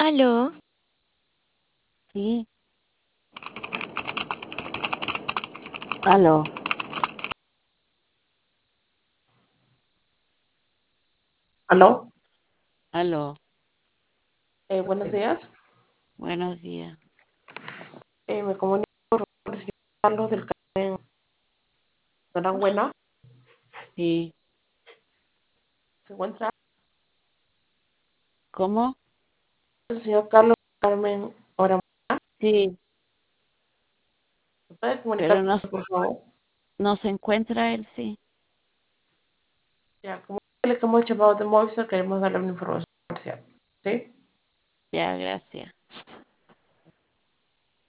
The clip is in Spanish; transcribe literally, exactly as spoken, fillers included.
Aló, Sí, aló, Aló, aló, eh, buenos días. buenos días. Eh, me comunico con el señor Carlos del Carmen Norambuena. Sí, ¿Se encuentra ¿cómo? el señor Carlos del Carmen Norambuena? Sí, ¿Se puede comunicar pero con no, él, por favor? no se encuentra él, sí. Ya, como le que hemos llamado de Movistar, queremos darle una información comercial. ¿Sí? Ya, gracias.